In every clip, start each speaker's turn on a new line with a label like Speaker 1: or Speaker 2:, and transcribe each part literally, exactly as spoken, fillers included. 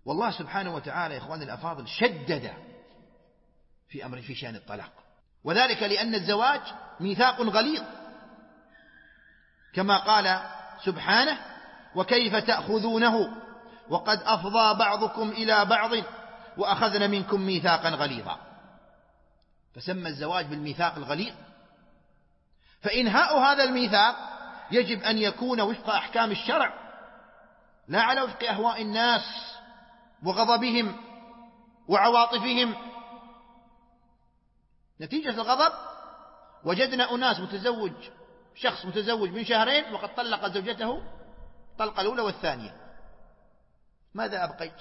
Speaker 1: والله سبحانه وتعالى يا إخواني الأفاضل شدد في أمر في شأن الطلاق، وذلك لأن الزواج ميثاق غليظ، كما قال سبحانه: وكيف تأخذونه وقد أفضى بعضكم إلى بعض وأخذن منكم ميثاقا غليظا. فسمى الزواج بالميثاق الغليظ. فإنهاء هذا الميثاق يجب أن يكون وفق أحكام الشرع، لا على وفق أهواء الناس وغضبهم وعواطفهم. نتيجة الغضب وجدنا أناس متزوج شخص متزوج من شهرين وقد طلق زوجته الطلقة الأولى والثانية. ماذا أبقيت؟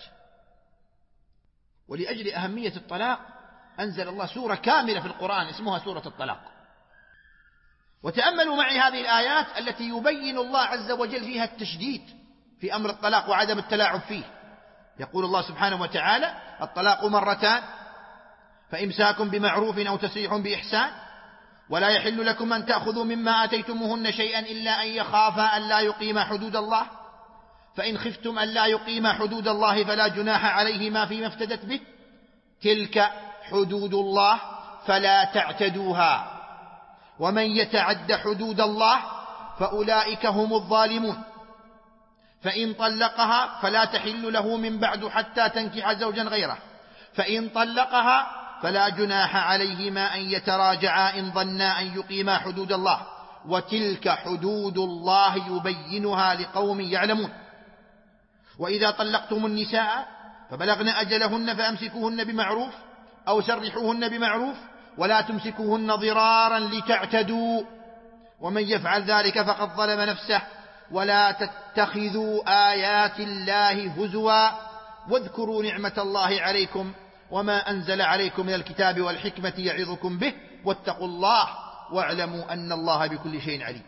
Speaker 1: ولأجل أهمية الطلاق أنزل الله سورة كاملة في القرآن اسمها سورة الطلاق. وتأملوا معي هذه الآيات التي يبين الله عز وجل فيها التشديد في أمر الطلاق وعدم التلاعب فيه. يقول الله سبحانه وتعالى: الطلاق مرتان فإمساك بمعروف أو تسريح بإحسان ولا يحل لكم أن تأخذوا مما آتيتموهن شيئا إلا أن يخافا أن لا يقيما حدود الله فإن خفتم أن لا يقيما حدود الله فلا جناح عليهما فيما افتدت به تلك حدود الله فلا تعتدوها ومن يتعد حدود الله فأولئك هم الظالمون فإن طلقها فلا تحل له من بعد حتى تنكح زوجا غيره فإن طلقها فلا جناح عليهما أن يتراجعا إن ظنا أن يقيما حدود الله وتلك حدود الله يبينها لقوم يعلمون. وإذا طلقتم النساء فبلغن أجلهن فأمسكوهن بمعروف أو سرحوهن بمعروف ولا تمسكوهن ضرارا لتعتدوا ومن يفعل ذلك فقد ظلم نفسه ولا تتخذوا آيات الله هزوا واذكروا نعمة الله عليكم وما أنزل عليكم من الكتاب والحكمة يعظكم به واتقوا الله واعلموا أن الله بكل شيء عليم.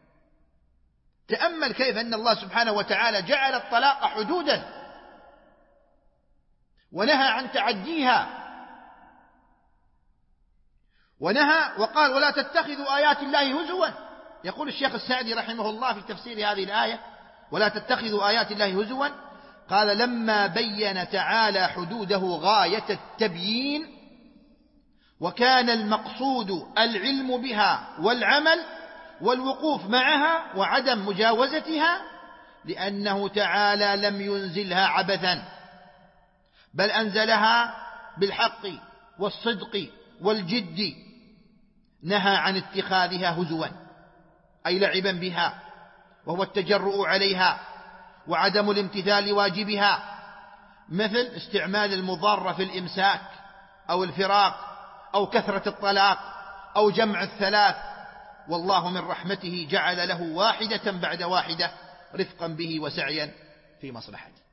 Speaker 1: تأمل كيف أن الله سبحانه وتعالى جعل الطلاق حدودا ونهى عن تعديها، ونهى وقال: ولا تتخذوا آيات الله هزوا. يقول الشيخ السعدي رحمه الله في تفسير هذه الآية: ولا تتخذوا آيات الله هزوا، قال: لما بين تعالى حدوده غاية التبيين وكان المقصود العلم بها والعمل والوقوف معها وعدم مجاوزتها، لأنه تعالى لم ينزلها عبثا بل أنزلها بالحق والصدق والجد، نهى عن اتخاذها هزوا أي لعبا بها وهو التجرؤ عليها وعدم الامتثال واجبها، مثل استعمال المضارة في الإمساك أو الفراق أو كثرة الطلاق أو جمع الثلاث. والله من رحمته جعل له واحدة بعد واحدة رفقا به وسعيا في مصلحته.